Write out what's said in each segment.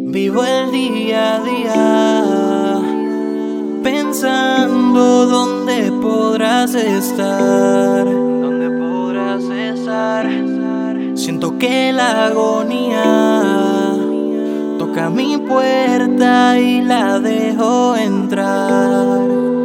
Vivo el día a día, pensando dónde podrás estar. ¿Dónde podrás estar? Siento que la agonía toca mi puerta y la dejo entrar.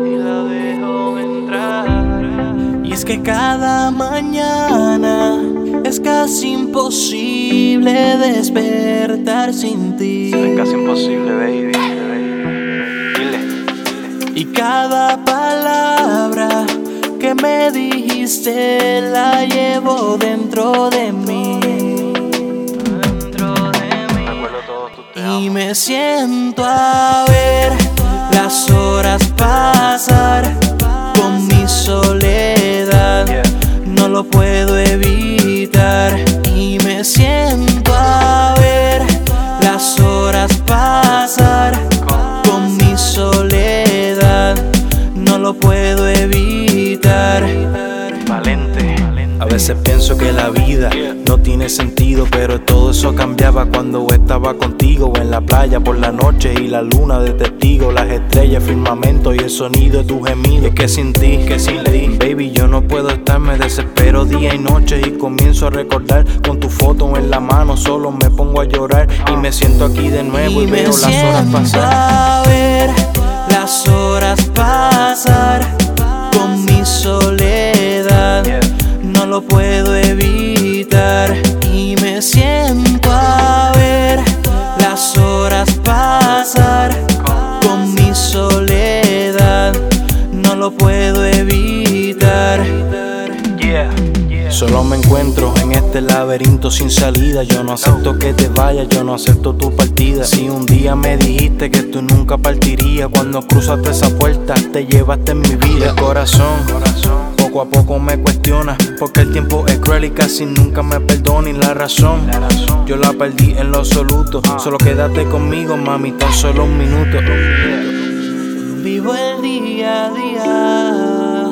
Y es que cada mañana es casi imposible despertar sin ti. Es casi imposible, baby. Dile. Y cada palabra que me dijiste la llevo dentro de mí. Me acuerdo todo tu te amo. Y me siento a ver las horas pasar con mi soledad. Yeah. No lo puedo evitar. Y me siento a ver las horas pasar con mi soledad. No lo puedo evitar. Valente. A veces pienso que la vida no tiene sentido, pero todo eso cambiaba cuando estaba contigo. En la playa por la noche y la luna de testigo, las estrellas, el firmamento y el sonido de tu gemido. Es que sin ti, baby, yo no puedo estar. Me desespero día y noche y comienzo a recordar. Con tu foto en la mano solo me pongo a llorar. Y me siento aquí de nuevo y veo las horas pasar. A ver las horas pasar con mi soledad. No lo puedo evitar. Y me siento a ver las horas pasar con mi soledad. No lo puedo evitar. Solo me encuentro en este laberinto sin salida. Yo no acepto que te vayas, yo no acepto tu partida. Si un día me dijiste que tú nunca partirías, cuando cruzaste esa puerta te llevaste en mi vida. El corazón poco a poco me cuestiona, porque el tiempo es cruel y casi nunca me perdona. Y la razón yo la perdí en lo absoluto. Solo quédate conmigo, mami, tan solo un minuto. Vivo el día a día,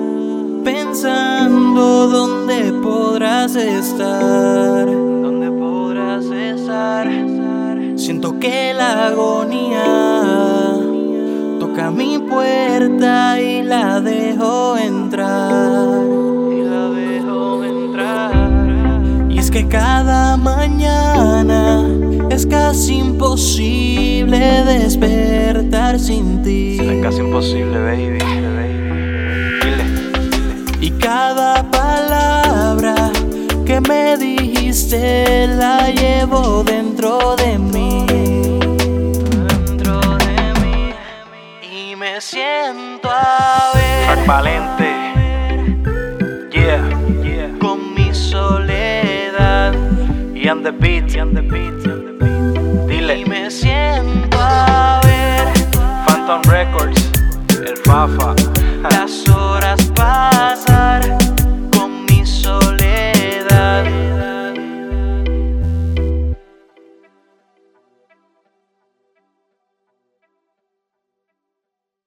pensando dónde podrás estar. ¿Dónde podrás estar? Siento que la agonía toca mi puerta y la dejo entrar. Y es que cada mañana es casi imposible despertar sin ti. Es casi imposible, baby. Dile. Y cada palabra que me dijiste la llevo dentro de mí. Y me siento a ver Valente. Yeah. con mi soledad. Y on the beat. Dile. Y me siento a ver Phantom Records. El Fafa.